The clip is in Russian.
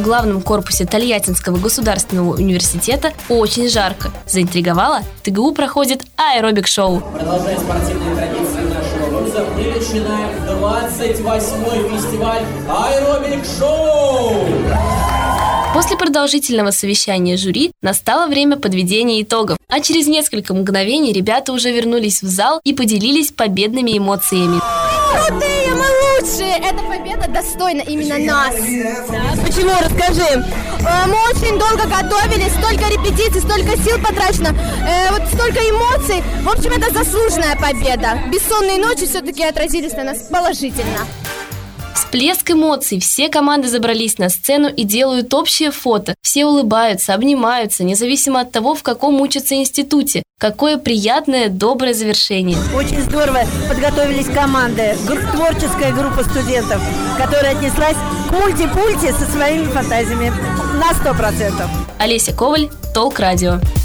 в главном корпусе Тольяттинского государственного университета очень жарко. Заинтриговало? В ТГУ проходит аэробик-шоу. Продолжая спортивные традиции нашего вуза, мы начинаем 28-й фестиваль аэробик-шоу. После продолжительного совещания жюри настало время подведения итогов, а через несколько мгновений ребята уже вернулись в зал и поделились победными эмоциями. Крутые, мы лучшие! Эта победа достойна именно нас. Да, почему? Расскажи. Мы очень долго готовились, столько репетиций, столько сил потрачено, вот столько эмоций. В общем, это заслуженная победа. Бессонные ночи все-таки отразились на нас положительно. Всплеск эмоций. Все команды забрались на сцену и делают общее фото. Все улыбаются, обнимаются, независимо от того, в каком учатся институте. Какое приятное, доброе завершение. Очень здорово подготовились команды. Творческая группа студентов, которая отнеслась к мультипульте со своими фантазиями на 100%. Олеся Коваль, Толк Радио.